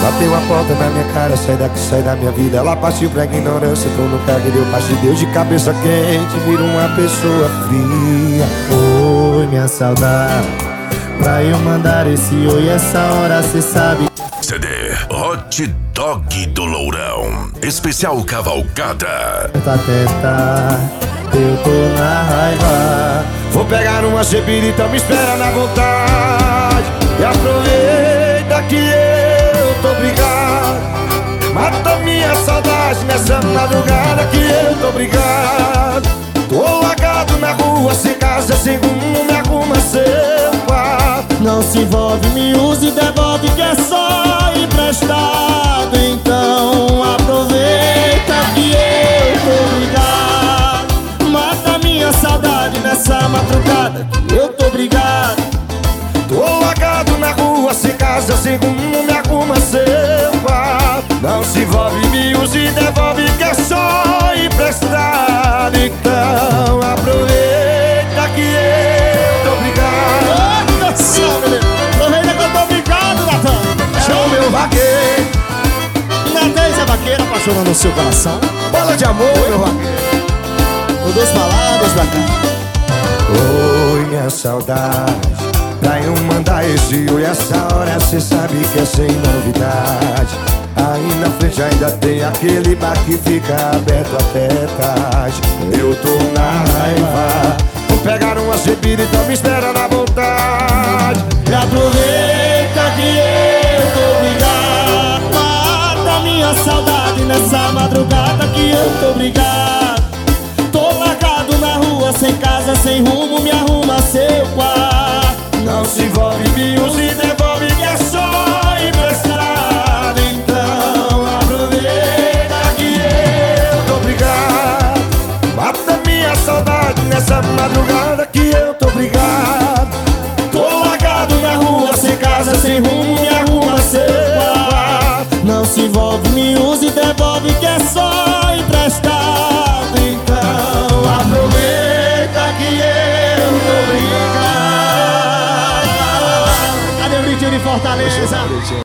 Bateu a porta na minha cara, sai daqui, sai da minha vida. Ela partiu pra ignorância, entrou no carro e deu paz de Deus. De cabeça quente, vira uma pessoa fria. Oi, minha saudade, pra eu mandar esse oi essa hora, cê sabe. CD Hot Dog do Lourão, especial Cavalgada. Teta, eu tô na raiva. Vou pegar uma cepirita, me espera na vontade. E aproveita que eu tô brigado. Mata minha saudade nessa madrugada que eu tô brigado. Tô largado na rua, sem casa, sem rumo, me arruma seu quarto. Não se envolve, me use e devolve que é só emprestado. Então aproveita que eu tô brigado. Mata minha saudade nessa madrugada que eu tô brigado. Tô largado na rua, sem casa, sem rumo, me arruma seu quarto. Não se envolve, me use e devolve que é só emprestado. Então aproveita que eu tô brigado. Aproveita que eu tô brigado, Natan. Chama meu vaqueiro, Natan é vaqueira apaixonando o seu coração. bola de amor, meu vaqueiro. Vou duas palavras pra cá. Oi, minha saudade, pra eu mandar esse oi essa hora, cê sabe que é sem novidade. Aí na frente ainda tem aquele bar que fica aberto até tarde. Eu tô na raiva, vou pegar uma cepirita, me espera na vontade. E aproveita que eu tô brigado. Mata minha saudade nessa madrugada que eu tô brigado. Tô largado na rua, sem casa, sem rumo, me arruma seu quarto. Não se envolve, me use e devolve que é só emprestado. Então aproveita que eu tô brigado. Mata minha saudade nessa madrugada que eu tô brigado. Tô largado na rua, sem casa, sem rumo, me arruma seu quarto. Não se envolve, me use e devolve que é só emprestado. Então aproveita que eu tô brigado. Cadê o Vitinho de Fortaleza?